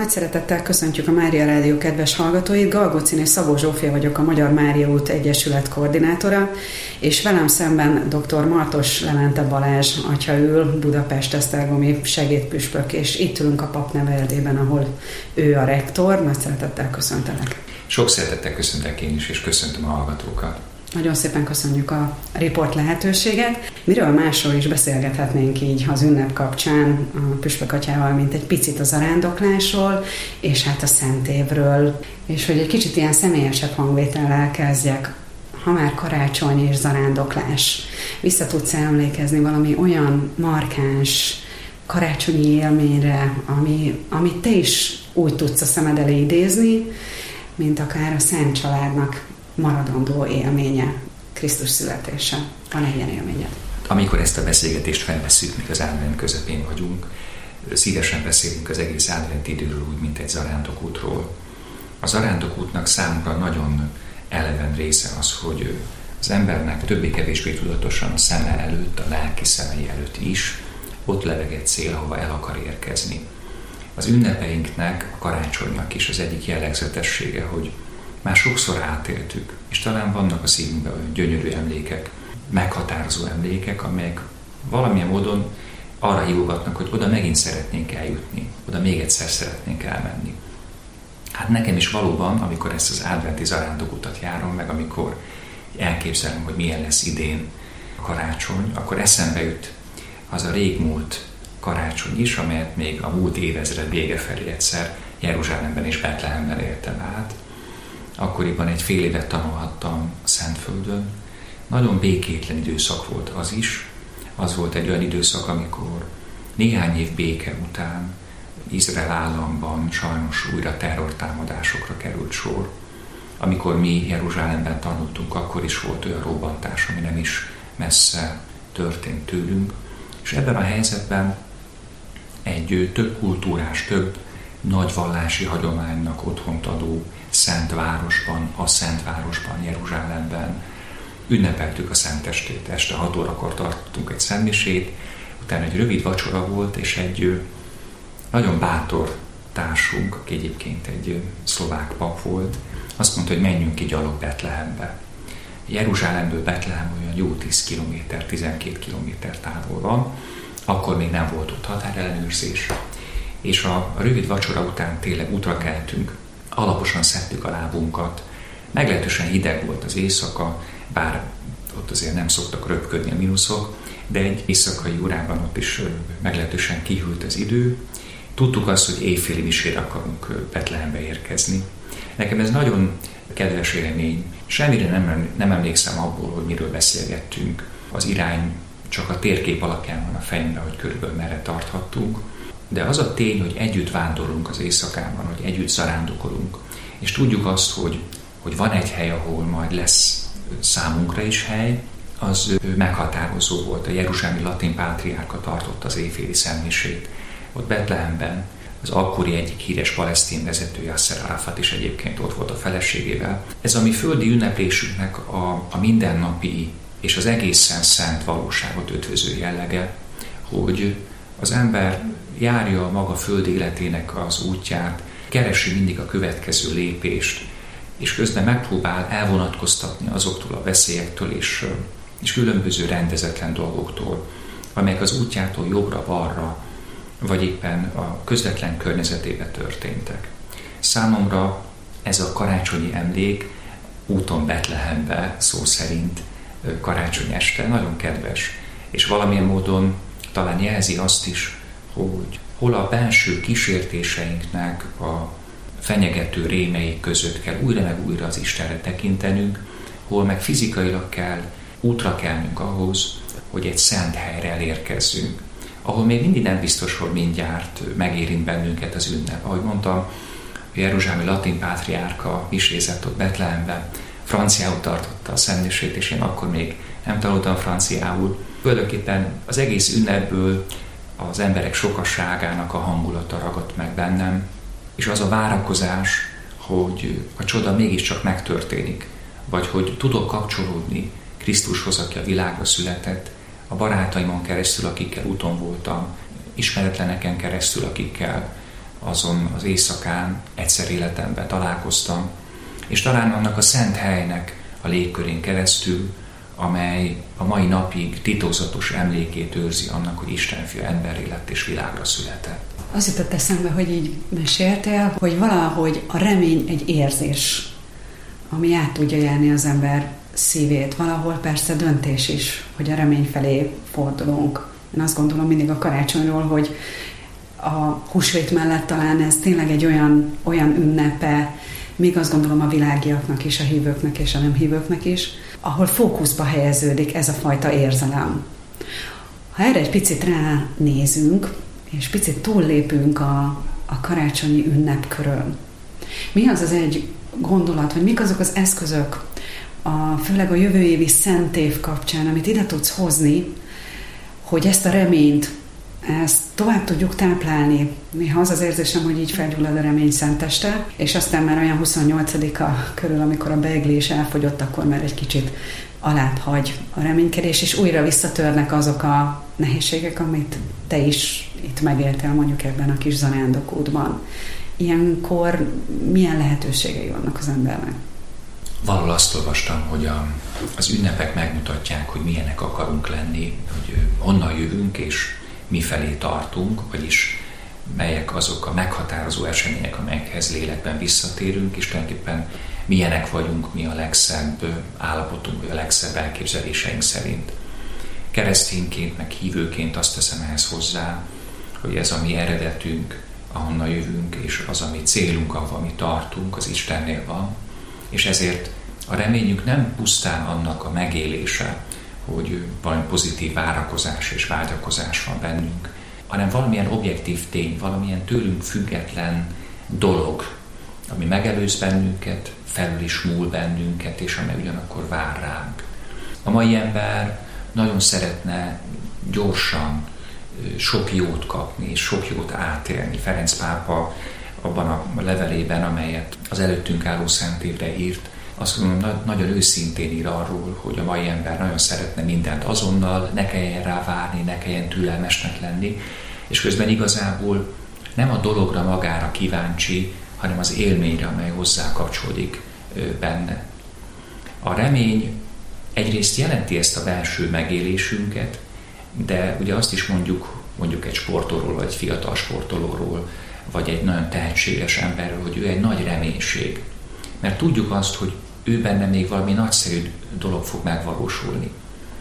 Nagy szeretettel köszöntjük a Mária Rádió kedves hallgatóit. Galgócin és Szabó Zsófia vagyok, a Magyar Mária Út Egyesület koordinátora, és velem szemben dr. Martos Levente Balázs atya ül, Budapest-esztergomi segédpüspök, és itt ülünk a papneveldében, ahol ő a rektor. Nagy szeretettel köszöntelek. Sok szeretettel köszöntek én is, és köszöntöm a hallgatókat. Nagyon szépen köszönjük a riport lehetőséget. Miről másról is beszélgethetnénk így az ünnep kapcsán a püspök atyával, mint egy picit a zarándoklásról, és hát a Szentévről. És hogy egy kicsit ilyen személyesebb hangvétellel kezdjek, ha már karácsony és zarándoklás. Vissza tudsz emlékezni valami olyan markáns karácsonyi élményre, amit te is úgy tudsz a szemed elé idézni, mint akár a Szent Családnak maradandó élménye, Krisztus születése. Van egy ilyen élményed? Amikor ezt a beszélgetést felvesszük, míg az advent közepén vagyunk, szívesen beszélünk az egész advent időről úgy, mint egy zarándokútról. A zarándokútnak számunkra nagyon eleven része az, hogy az embernek többé-kevésbé tudatosan a szeme előtt, a lelki szemei előtt is ott lebeg egy cél, ahova el akar érkezni. Az ünnepeinknek, a karácsonynak is az egyik jellegzetessége, hogy már sokszor átéltük, és talán vannak a szívünkben olyan gyönyörű emlékek, meghatározó emlékek, amelyek valamilyen módon arra hívogatnak, hogy oda megint szeretnénk eljutni, oda még egyszer szeretnénk elmenni. Hát nekem is valóban, amikor ezt az adventi zarándokutat járom meg, amikor elképzelem, hogy milyen lesz idén a karácsony, akkor eszembe jut az a régmúlt karácsony is, amelyet még a múlt évezred vége felé egyszer Jeruzsálemben és Betlehemben éltem át. Akkoriban egy fél évet tanulhattam a Szentföldön. Nagyon békétlen időszak volt az is. Az volt egy olyan időszak, amikor néhány év béke után Izrael államban sajnos újra terrortámadásokra került sor. Amikor mi Jeruzsálemben tanultunk, akkor is volt olyan robbantás, ami nem is messze történt tőlünk. És ebben a helyzetben egy több kultúrás, több nagy vallási hagyománynak otthont adó Szentvárosban, a Szentvárosban, Jeruzsálemben ünnepeltük a Szentestét. Este 6 órakor tartottunk egy szentmisét, utána egy rövid vacsora volt, és egy nagyon bátor társunk, aki egyébként egy szlovák pap volt, azt mondta, hogy menjünk ki gyalog Betlehembe. Jeruzsálemből Betlehem olyan jó 10 kilométer, 12 kilométer távol van, akkor még nem volt ott határellenőrzés, és a rövid vacsora után tényleg útra keltünk, alaposan szedtük a lábunkat, meglehetősen hideg volt az éjszaka, bár ott azért nem szoktak röpködni a mínuszok, de egy éjszakai órában ott is meglehetősen kihűlt az idő. Tudtuk azt, hogy éjféli misére akarunk Betlehembe érkezni. Nekem ez nagyon kedves élmény. Semmire nem emlékszem abból, hogy miről beszélgettünk. Az irány csak a térkép alapján van a fejemben, hogy körülbelül merre tarthattunk. De az a tény, hogy együtt vándorlunk az éjszakában, hogy együtt zarándokolunk, és tudjuk azt, hogy van egy hely, ahol majd lesz számunkra is hely, az meghatározó volt. A jeruzsálemi latin pátriárka tartott az éjféli szentmisét. Ott Betlehemben az akkori egyik híres palesztin vezető, Yasser Arafat is egyébként ott volt a feleségével. Ez a mi földi ünneplésünknek a mindennapi és az egészen szent valóságot ötvöző jellege, hogy az ember járja a maga földi életének az útját, keresi mindig a következő lépést, és közben megpróbál elvonatkoztatni azoktól a veszélyektől és különböző rendezetlen dolgoktól, amelyek az útjától jobbra-balra, vagy éppen a közvetlen környezetében történtek. Számomra ez a karácsonyi emlék úton Betlehembe, szó szerint karácsony este nagyon kedves, és valamilyen módon talán jelzi azt is, hogy hol a belső kísértéseinknek a fenyegető rémei között kell újra meg újra az Istenre tekintenünk, hol meg fizikailag kell útra kelnünk ahhoz, hogy egy szent helyre elérkezzünk, ahol még mindig nem biztos, hogy mindjárt megérint bennünket az ünnep. Ahogy mondtam, a jeruzsálemi latin pátriárka misézett ott Betlehemben, franciául tartotta a szentmisét, és én akkor még nem tanultam franciául. Tulajdonképpen az egész ünnepből az emberek sokasságának a hangulata ragadt meg bennem, és az a várakozás, hogy a csoda mégiscsak megtörténik, vagy hogy tudok kapcsolódni Krisztushoz, aki a világra született, a barátaimon keresztül, akikkel úton voltam, ismeretleneken keresztül, akikkel azon az éjszakán egyszer életemben találkoztam, és talán annak a szent helynek a légkörén keresztül, amely a mai napig titokzatos emlékét őrzi annak, hogy Istenfia emberré lett és világra született. Az jutott eszembe, hogy így meséltél, hogy valahogy a remény egy érzés, ami át tudja járni az ember szívét. Valahol persze döntés is, hogy a remény felé fordulunk. Én azt gondolom mindig a karácsonyról, hogy a húsvét mellett talán ez tényleg egy olyan ünnepe, még azt gondolom a világiaknak is, a hívőknek és a nem hívőknek is, ahol fókuszba helyeződik ez a fajta érzelem. Ha erre egy picit ránézünk, és picit túllépünk a karácsonyi ünnepkörön, mi az az egy gondolat, vagy mik azok az eszközök, főleg a jövő évi szentév kapcsán, amit ide tudsz hozni, hogy ezt a reményt, ezt tovább tudjuk táplálni. Néha az az érzésem, hogy így felgyullad a remény szenteste, és aztán már olyan 28-a körül, amikor a beiglés elfogyott, akkor már egy kicsit alább hagy a reménykedés, és újra visszatörnek azok a nehézségek, amit te is itt megéltél mondjuk ebben a kis zarándokútban. Ilyenkor milyen lehetőségei vannak az embernek? Valahol azt olvastam, hogy az ünnepek megmutatják, hogy milyenek akarunk lenni, hogy honnan jövünk és mifelé tartunk, vagyis melyek azok a meghatározó események, amelyekhez lélekben visszatérünk, és tulajdonképpen milyenek vagyunk mi a legszebb állapotunk, vagy a legszebb elképzeléseink szerint. Keresztényként, meg hívőként azt teszem ehhez hozzá, hogy ez a mi eredetünk, ahonnan jövünk, és az a mi célunk, ahova mi tartunk, az Istennél van, és ezért a reményünk nem pusztán annak a megélése, hogy valami pozitív várakozás és vágyakozás van bennünk, hanem valamilyen objektív tény, valamilyen tőlünk független dolog, ami megelőz bennünket, felül is múl bennünket, és amely ugyanakkor vár ránk. A mai ember nagyon szeretne gyorsan sok jót kapni, és sok jót átélni. Ferenc pápa abban a levelében, amelyet az előttünk álló szentévre írt, azt mondom, nagyon őszintén ír arról, hogy a mai ember nagyon szeretne mindent azonnal, ne kelljen rá várni, ne kelljen türelmesnek lenni, és közben igazából nem a dologra magára kíváncsi, hanem az élményre, amely hozzá kapcsolódik benne. A remény egyrészt jelenti ezt a belső megélésünket, de ugye azt is mondjuk egy sportolóról, vagy egy fiatal sportolóról, vagy egy nagyon tehetséges emberről, hogy ő egy nagy reménység. Mert tudjuk azt, hogy ő benne még valami nagyszerű dolog fog megvalósulni.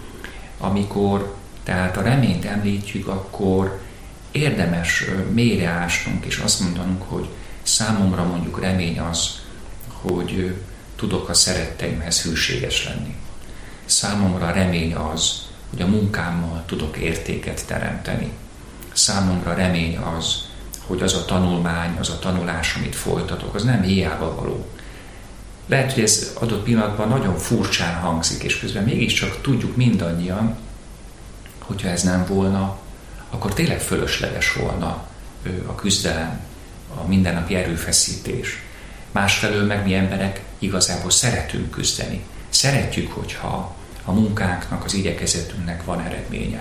Amikor tehát a reményt említjük, akkor érdemes mélyre ásnunk, és azt mondanunk, hogy számomra mondjuk remény az, hogy tudok a szeretteimhez hűséges lenni. Számomra remény az, hogy a munkámmal tudok értéket teremteni. Számomra remény az, hogy az a tanulmány, az a tanulás, amit folytatok, az nem hiába való. Lehet, hogy ez adott pillanatban nagyon furcsán hangzik, és közben mégiscsak tudjuk mindannyian, hogyha ez nem volna, akkor tényleg fölösleges volna a küzdelem, a mindennapi erőfeszítés. Másfelől meg mi emberek igazából szeretünk küzdeni. Szeretjük, hogyha a munkánknak, az igyekezetünknek van eredménye.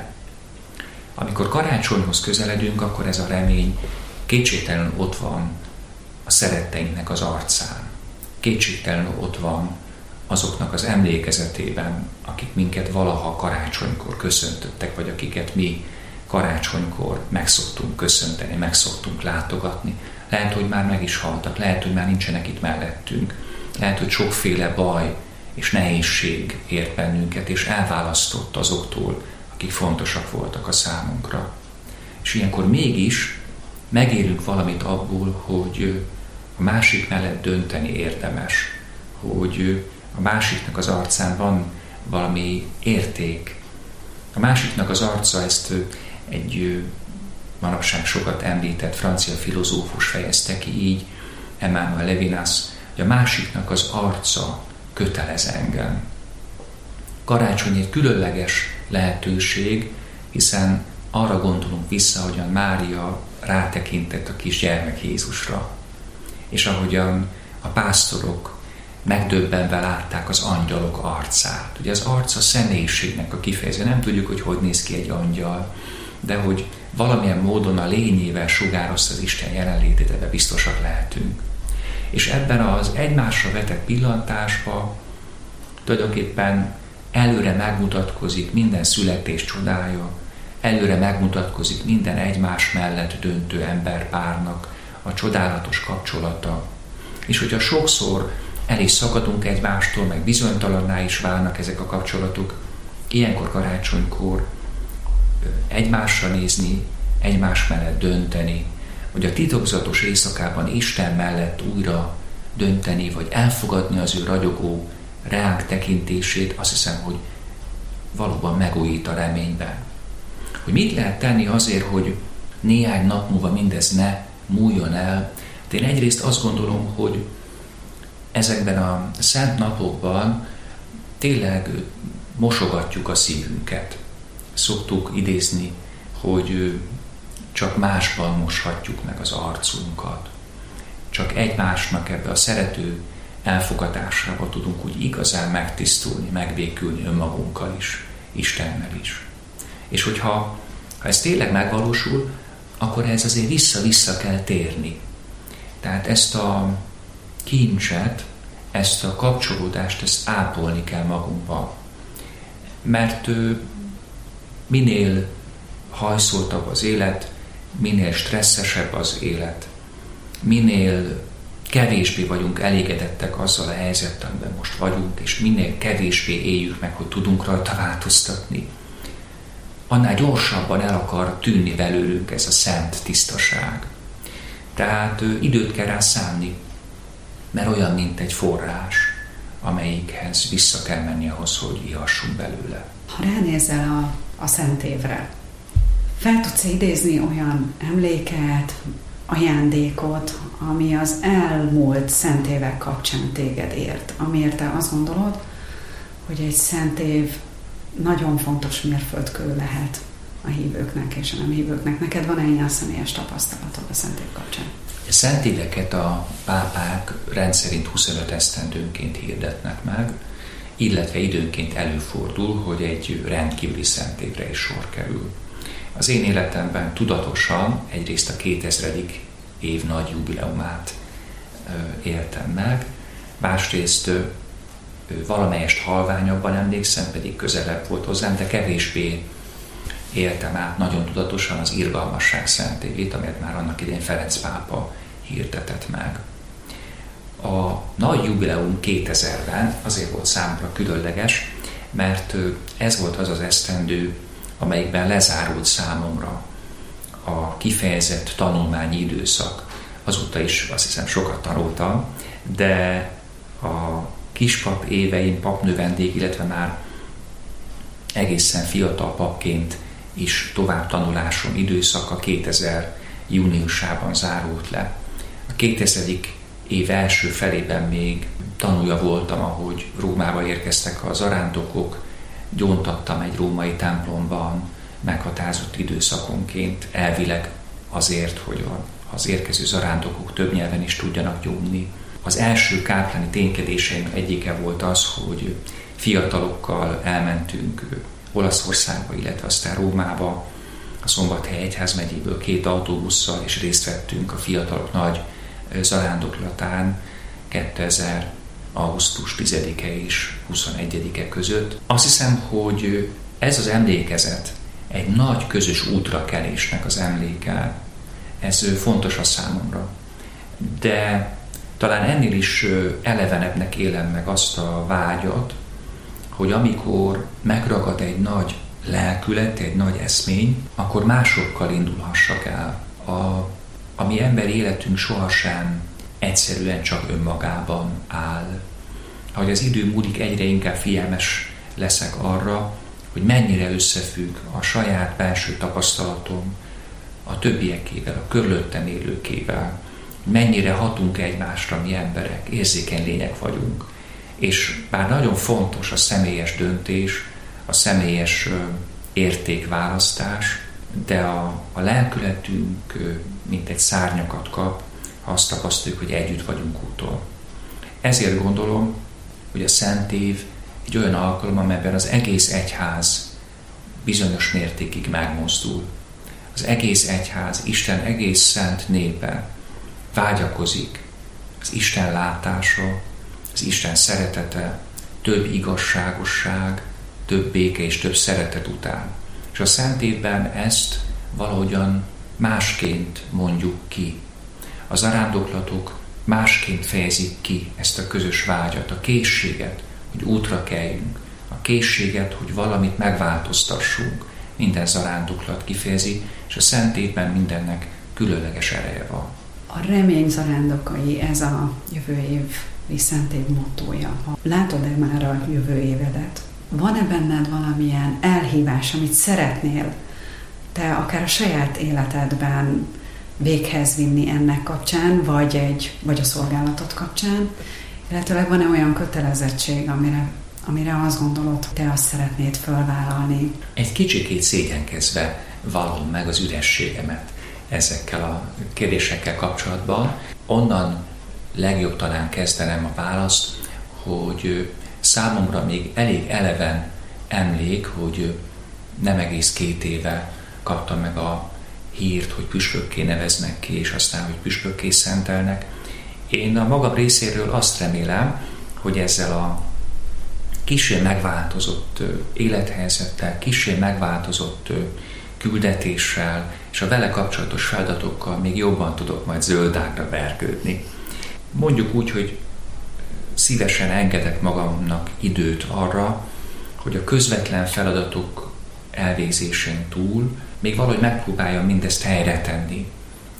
Amikor karácsonyhoz közeledünk, akkor ez a remény kétségtelenül ott van a szeretteinknek az arcán. Kétségtelenül ott van azoknak az emlékezetében, akik minket valaha karácsonykor köszöntöttek, vagy akiket mi karácsonykor megszoktunk köszönteni, megszoktunk látogatni. Lehet, hogy már meg is haltak, lehet, hogy már nincsenek itt mellettünk. Lehet, hogy sokféle baj és nehézség ért bennünket, és elválasztott azoktól, akik fontosak voltak a számunkra. És ilyenkor mégis megélünk valamit abból, hogy a másik mellett dönteni érdemes, hogy a másiknak az arcán van valami érték. A másiknak az arca, ezt egy manapság sokat említett francia filozófus fejezte ki így, Emmanuel Levinas, hogy a másiknak az arca kötelez engem. Karácsony egy különleges lehetőség, hiszen arra gondolunk vissza, ahogyan Mária rátekintett a kis gyermek Jézusra, és ahogyan a pásztorok megdöbbenve látták az angyalok arcát. Ugye az arc a személyiségnek a kifejező. Nem tudjuk, hogy néz ki egy angyal, de hogy valamilyen módon a lényével sugározta az Isten jelenlétét, ebben biztosak lehetünk. És ebben az egymásra vetett pillantásban tulajdonképpen előre megmutatkozik minden születés csodája, előre megmutatkozik minden egymás mellett döntő emberpárnak a csodálatos kapcsolata. És hogyha sokszor el is szakadunk egymástól, meg bizonytalanná is válnak ezek a kapcsolatok, ilyenkor karácsonykor egymásra nézni, egymás mellett dönteni, hogy a titokzatos éjszakában Isten mellett újra dönteni, vagy elfogadni az ő ragyogó, reánk tekintését, azt hiszem, hogy valóban megújít a reményben. Hogy mit lehet tenni azért, hogy néhány nap múlva mindez ne múljon el? De én egyrészt azt gondolom, hogy ezekben a szent napokban tényleg mosogatjuk a szívünket. Szoktuk idézni, hogy csak másban moshatjuk meg az arcunkat. Csak egymásnak ebbe a szerető elfogadásába tudunk úgy igazán megtisztulni, megbékülni önmagunkkal is, Istennel is. És hogyha ez tényleg megvalósul, akkor ez azért vissza-vissza kell térni. Tehát ezt a kincset, ezt a kapcsolódást, ezt ápolni kell magunkban. Mert minél hajszoltabb az élet, minél stresszesebb az élet, minél kevésbé vagyunk elégedettek azzal a helyzettel, amiben most vagyunk, és minél kevésbé éljük meg, hogy tudunk rajta változtatni, annál gyorsabban el akar tűnni belőlünk ez a szent tisztaság. Tehát időt kell rá szánni, mert olyan, mint egy forrás, amelyikhez vissza kell menni ahhoz, hogy ihassunk belőle. Ha ránézel a Szent Évre, fel tudsz idézni olyan emléket, ajándékot, ami az elmúlt Szent Évek kapcsán téged ért, amiért te azt gondolod, hogy egy Szent Év nagyon fontos mérföldkő lehet a hívőknek és a nem hívőknek. Neked van-e ilyen személyes tapasztalatod a Szent Év kapcsán? A Szent Éveket a pápák rendszerint 25 esztendőnként hirdetnek meg, illetve időnként előfordul, hogy egy rendkívüli Szent Évre is sor kerül. Az én életemben tudatosan egyrészt a 2000. év nagy jubileumát éltem meg, másrészt valamelyest halványabban emlékszem, pedig közelebb volt hozzám, de kevésbé éltem át nagyon tudatosan az irgalmasság Szent Évét, amelyet már annak idején Ferenc pápa hirdetett meg. A nagy jubileum 2000-ben azért volt számomra különleges, mert ez volt az az esztendő, amelyikben lezárult számomra a kifejezett tanulmányi időszak. Azóta is azt hiszem sokat tanultam, de a kispap éveim, papnövendék, illetve már egészen fiatal papként is továbbtanulásom időszaka 2000 júniusában zárult le. A 2000. év első felében még tanulja voltam, ahogy Rómába érkeztek a zarándokok, gyóntattam egy római templomban meghatározott időszakonként, elvileg azért, hogy az érkező zarándokok több nyelven is tudjanak gyónni. Az első kápláni ténykedéseim egyike volt az, hogy fiatalokkal elmentünk Olaszországba, illetve aztán Rómába, a Szombathely egyházmegyéből 2 autóbusszal, és részt vettünk a fiatalok nagy zarándoklatán 2000 augusztus 10-e és 21-e között. Azt hiszem, hogy ez az emlékezet egy nagy közös útrakelésnek az emléke, ez fontos a számomra. De talán ennél is elevenebbnek élem meg azt a vágyat, hogy amikor megragad egy nagy lelkület, egy nagy eszmény, akkor másokkal indulhassak el. A mi emberi életünk sohasem egyszerűen csak önmagában áll. Ahogy az idő múlik, egyre inkább figyelmes leszek arra, hogy mennyire összefügg a saját belső tapasztalatom a többiekével, a körülöttem élőkével, mennyire hatunk egymásra mi emberek, érzékeny lények vagyunk. És bár nagyon fontos a személyes döntés, a személyes értékválasztás, de a lelkületünk mint egy szárnyakat kap, ha azt tapasztaljuk, hogy együtt vagyunk úton. Ezért gondolom, hogy a Szent Év egy olyan alkalom, amelyben az egész egyház bizonyos mértékig megmozdul. az egész egyház, Isten egész szent népe vágyakozik az Isten látása, az Isten szeretete, több igazságosság, több béke és több szeretet után. És a Szent Évben ezt valahogyan másként mondjuk ki. A zarándoklatok másként fejezik ki ezt a közös vágyat, a készséget, hogy útra keljünk, a készséget, hogy valamit megváltoztassunk. Minden zarándoklat kifejezi, és a Szent Évben mindennek különleges ereje van. A remény zarándokai, ez a jövő évi Szent Év mottója. Látod-e már a jövő évedet? Van-e benned valamilyen elhívás, amit szeretnél te akár a saját életedben véghez vinni ennek kapcsán, vagy a szolgálatot kapcsán, illetőleg van-e olyan kötelezettség, amire azt gondolod, te azt szeretnéd fölvállalni? Egy kicsikét szégyenkezve vallom meg az ürességemet ezekkel a kérdésekkel kapcsolatban. Onnan legjobb talán kezdenem a választ, hogy számomra még elég eleven emlék, hogy nem egész 2 éve kaptam meg a hírt, hogy püspökké neveznek ki, és aztán, hogy püspökké szentelnek. Én a magam részéről azt remélem, hogy ezzel a kissé megváltozott élethelyzettel, kissé megváltozott küldetéssel és a vele kapcsolatos feladatokkal még jobban tudok majd zöldágra vergődni. Mondjuk úgy, hogy szívesen engedek magamnak időt arra, hogy a közvetlen feladatok elvégzésén túl még valahogy megpróbáljam mindezt helyre tenni,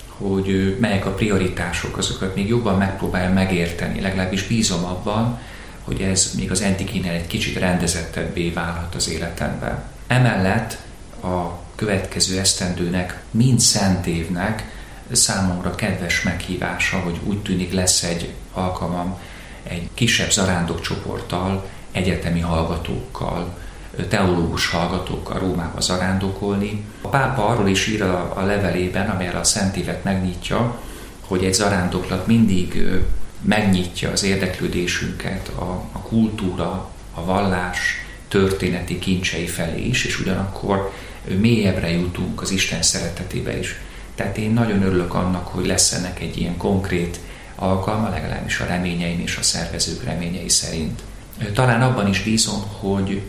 hogy melyek a prioritások, azokat még jobban megpróbáljam megérteni, legalábbis bízom abban, hogy ez még az eddiginél egy kicsit rendezettebbé válhat az életemben. Emellett a következő esztendőnek, mind Szent Évnek számomra kedves meghívása, hogy úgy tűnik lesz egy alkalmam egy kisebb zarándokcsoporttal, egyetemi hallgatókkal, teológus hallgatókkal Rómába zarándokolni. A pápa arról is ír a levelében, amelyel a Szent Évet megnyitja, hogy egy zarándoklat mindig megnyitja az érdeklődésünket a kultúra, a vallás történeti kincsei felé is, és ugyanakkor mélyebbre jutunk az Isten szeretetébe is. Tehát én nagyon örülök annak, hogy lesz ennek egy ilyen konkrét alkalma, legalábbis a reményeim és a szervezők reményei szerint. Talán abban is bízom, hogy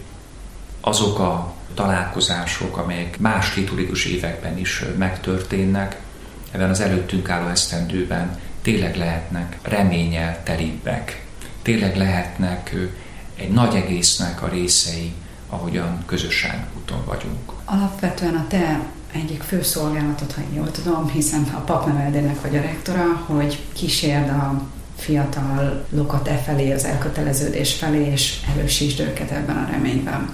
azok a találkozások, amelyek más liturgikus években is megtörténnek, ebben az előttünk álló esztendőben tényleg lehetnek reménnyel telibbek, tényleg lehetnek egy nagy egésznek a részei, ahogyan közösen úton vagyunk. Alapvetően a te egyik fő szolgálatot, ha jól tudom, hiszen a papneveldének vagy a rektora, hogy kísérd a fiatalokat felé, az elköteleződés felé, és erősítsd őket ebben a reményben.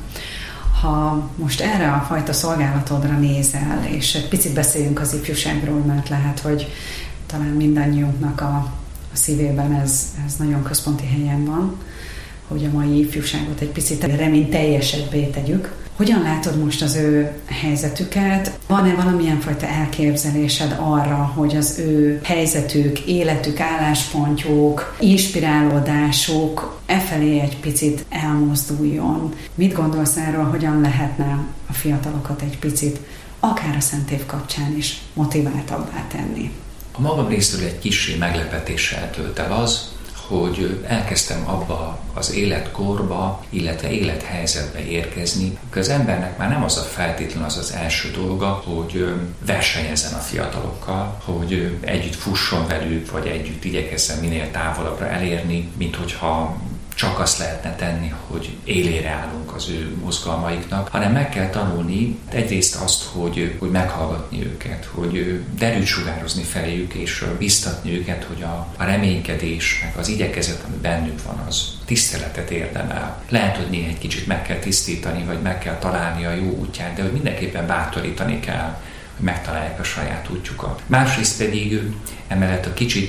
Ha most erre a fajta szolgálatodra nézel, és egy picit beszéljünk az ifjúságról, mert lehet, hogy talán mindannyiunknak a szívében ez nagyon központi helyen van, hogy a mai ifjúságot egy picit reményteljesebbé tegyük. Hogyan látod most az ő helyzetüket? Van-e valamilyen fajta elképzelésed arra, hogy az ő helyzetük, életük, álláspontjuk, inspirálódásuk efelé egy picit elmozduljon? Mit gondolsz erről, hogyan lehetne a fiatalokat egy picit, akár a Szent Év kapcsán is motiváltabbá tenni? A magam részéről egy kissé meglepetéssel tölt el az, hogy elkezdtem abba az életkorba, illetve élethelyzetbe érkezni, hogy az embernek már nem az a feltétlenül az első dolga, hogy versenyezzen a fiatalokkal, hogy együtt fusson velük, vagy együtt igyekezzen minél távolabbra elérni, mint hogyha csak azt lehetne tenni, hogy élére állunk az ő mozgalmaiknak, hanem meg kell tanulni egyrészt azt, hogy meghallgatni őket, hogy derűt sugározni feléjük, és biztatni őket, hogy a reménykedés, meg az igyekezet, ami bennük van, az tiszteletet érdemel. Lehet, hogy néha egy kicsit meg kell tisztítani, vagy meg kell találni a jó útját, de hogy mindenképpen bátorítani kell, hogy megtalálják a saját útjukat. Másrészt pedig emellett a kicsit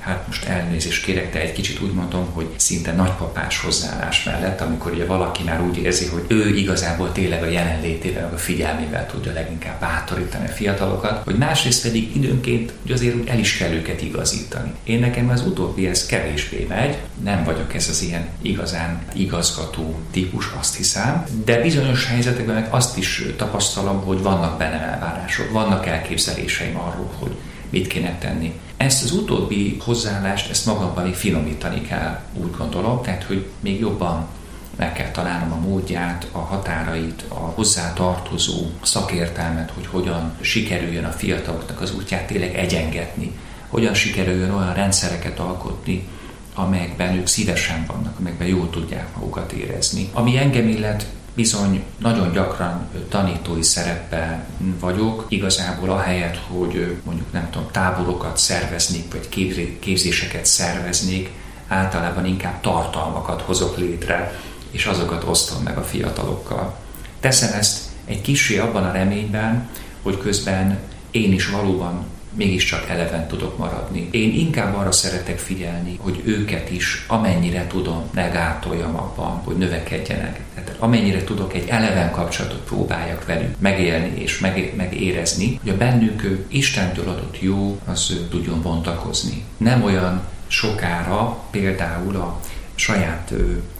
hát most elnézést kérek, de egy kicsit úgy mondom, hogy szinte nagypapás hozzáállás mellett, amikor ugye valaki már úgy érzi, hogy ő igazából tényleg a jelenlétével, a figyelmével tudja leginkább bátorítani a fiatalokat, hogy másrészt pedig időnként ugye azért úgy el is kell őket igazítani. Én nekem az utóbbi ez kevésbé megy, nem vagyok ez az ilyen igazán igazgató típus, azt hiszem, de bizonyos helyzetekben meg azt is tapasztalom, hogy vannak bennem elvárások, vannak elképzeléseim arról, hogy mit kéne tenni. Ezt az utóbbi hozzáállást, ezt magamban még finomítani kell, úgy gondolom, tehát hogy még jobban meg kell találnom a módját, a határait, a hozzátartozó szakértelmet, hogy hogyan sikerüljön a fiataloknak az útját tényleg egyengetni, hogyan sikerüljön olyan rendszereket alkotni, amelyekben ők szívesen vannak, amelyekben jól tudják magukat érezni. Ami engem illet, bizony nagyon gyakran tanítói szerepben vagyok, igazából ahelyett, hogy mondjuk nem tudom, táborokat szerveznék, vagy képzéseket szerveznék, általában inkább tartalmakat hozok létre, és azokat osztom meg a fiatalokkal. Teszem ezt egy kissé abban a reményben, hogy közben én is valóban mégiscsak eleven tudok maradni. Én inkább arra szeretek figyelni, hogy őket is amennyire tudom, ne gátoljam abban, hogy növekedjenek. Tehát amennyire tudok, egy eleven kapcsolatot próbáljak velük megélni és megérezni, hogy a bennük Istentől adott jó, az tudjon bontakozni. Nem olyan sokára, például a saját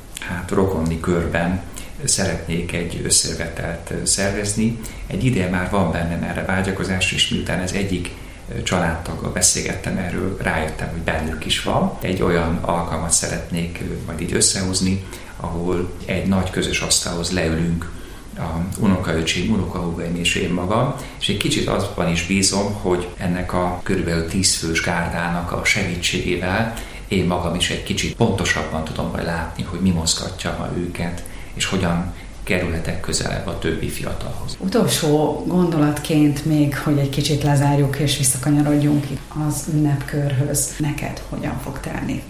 rokonni körben szeretnék egy összejövetelt szervezni. Egy ideje már van bennem erre vágyakozás, és miután ez egyik családtaggal beszélgettem erről, rájöttem, hogy bennük is van. Egy olyan alkalmat szeretnék majd így összehozni, ahol egy nagy közös asztalhoz leülünk, a unokaöcsém, unokahúgaim és én magam, és egy kicsit azban is bízom, hogy ennek a körülbelül 10 fős gárdának a segítségével én magam is egy kicsit pontosabban tudom majd látni, hogy mi mozgatja őket, és hogyan kerülhetek közelebb a többi fiatalhoz. Utolsó gondolatként még, hogy egy kicsit lezárjuk és visszakanyarodjunk az ünnepkörhöz. Neked hogyan fog telni?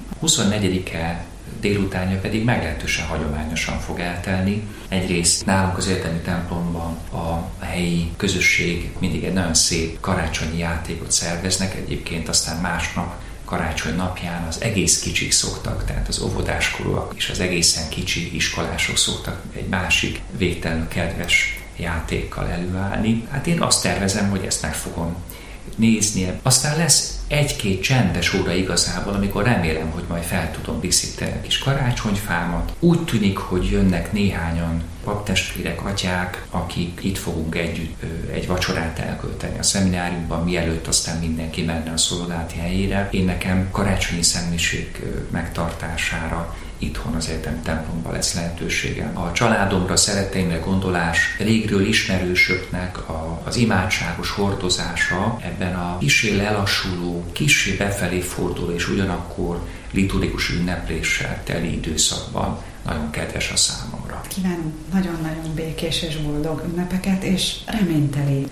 24-e délutánja pedig meglehetősen hagyományosan fog eltelni. Egyrészt nálunk az egyetemi templomban a helyi közösség mindig egy nagyon szép karácsonyi játékot szerveznek, egyébként aztán másnap karácsony napján az egész kicsik szoktak, tehát az óvodáskorúak és az egészen kicsi iskolások szoktak egy másik végtelenül kedves játékkal előállni. Hát én azt tervezem, hogy ezt meg fogom nézni. Aztán lesz egy-két csendes óra igazából, amikor remélem, hogy majd fel tudom díszíteni a kis karácsonyfámat. Úgy tűnik, hogy jönnek néhányan paptestvérek, atyák, akik itt fogunk együtt egy vacsorát elkölteni a szemináriumban, mielőtt aztán mindenki menne a szolgálati helyére. Én nekem karácsonyi szentmiség megtartására itthon az egyetemi templomban lesz lehetőségem. A családomra, szeretteimre gondolás, régről ismerősöknek az imádságos hordozása ebben a kissé lelassuló, kissé befelé forduló és ugyanakkor liturgikus ünnepléssel teli időszakban nagyon kedves a számomra. Kívánunk nagyon-nagyon békés és boldog ünnepeket, és reményteli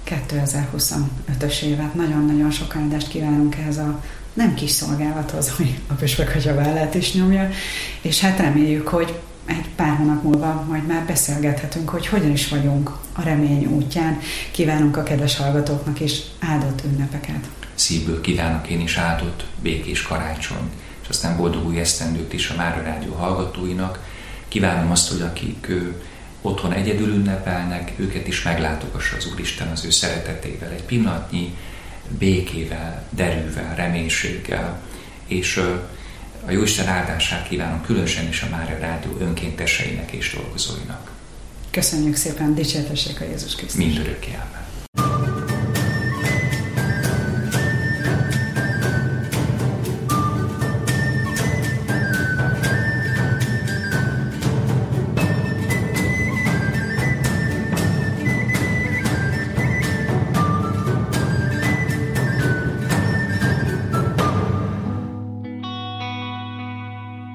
2025-ös évet. Nagyon-nagyon sok áldást kívánunk ehhez a nem kis szolgálathoz, hogy a püspök atya vállát is nyomja, és hát reméljük, hogy egy pár hónap múlva majd már beszélgethetünk, hogy hogyan is vagyunk a remény útján. Kívánunk a kedves hallgatóknak is áldott ünnepeket. Szívből kívánok én is áldott, békés karácsonyt, és aztán boldog új esztendőt is a Mária Rádió hallgatóinak. Kívánom azt, hogy akik otthon egyedül ünnepelnek, őket is meglátogassa az Úristen az ő szeretetével, egy pillanatnyi békével, derűvel, reménységgel, és a Jóisten áldását kívánom különösen is a Mária Rádió önkénteseinek és dolgozóinak. Köszönjük szépen, dicsértessék a Jézus Krisztus! Mindörökké.